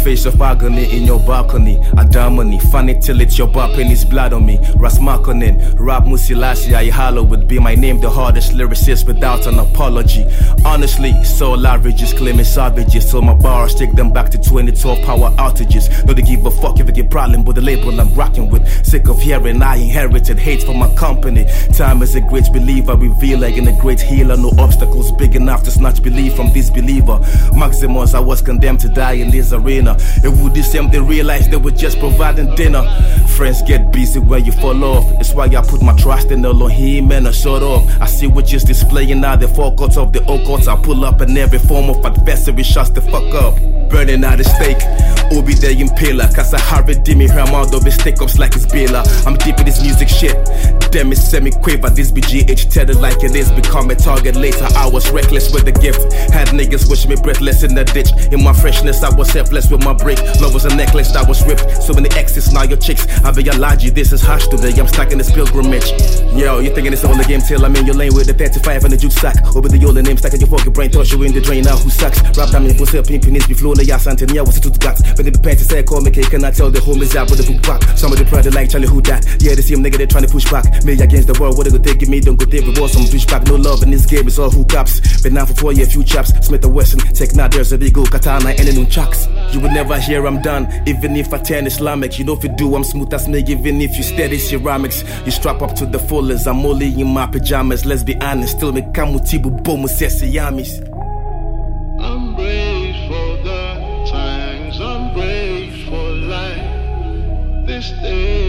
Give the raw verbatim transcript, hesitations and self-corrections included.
face of agony in your balcony. Adamani, fan it till it's your bop and it's blood on me. Rasmakonin, Rap Musilasi, I hollow would be my name, the hardest lyricist without an apology. Honestly, soul averages claiming savages, so my bars take them back to twenty twelve power outages. No, they give a fuck if it's a problem with the label I'm rocking with. Sick of hearing I inherited hate from my company. Time is a great believer, revealer and a great healer. No obstacles big enough to snatch belief from this believer. Maximus, I was condemned to die in this arena. It would the same, they realized they were just providing dinner. Friends get busy when you fall off. It's why I put my trust in Elohim and I shut off. I see what just displaying now the forecourts of the occults. I pull up in every form of adversary, shots the fuck up. Burning out the stake, Obi the impaler. Cause I Harvard Dimi her mouth of stick ups like it's Bela. I'm deep in this music shit. Damn, it's semi-quaver. This B G H tethered like it is. Become a target later. I was reckless with the gift. Had niggas wishing me breathless in the ditch. In my freshness, I was helpless with my brick. Love was a necklace that was ripped. So many exes, now your chicks. I realize you, this is harsh today. I'm stuck in this pilgrimage. Yo, you thinking it's all a game till I'm in your lane with the thirty-five and the juke sack. Over the Yola name, stack in your fucking brain. Toss you in the drain. Now who sucks? Rap down in the pussy, pimping is be flowing. Yeah, Santini, I was a tooth guts. But in the pants, say, call me cake. Can I tell the homies out with the book back? Some of the pride like Charlie who that. Yeah, the same nigga they trying to push back. Me against the world, what they go take me? Don't go take reward some push back. No love in this game, it's all hookups. Been now for four years, few chaps. Smith and Wesson, take now, there's a big go katana and a new chucks. You would never hear I'm done, even if I turn Islamic. You know if you do, I'm smooth as me, even if you steady ceramics. You strap up to the fullest, I'm only in my pajamas. Let's be honest, still me kamutibu bomu sesiyamis. I'm brave for the times, I'm brave for life. This day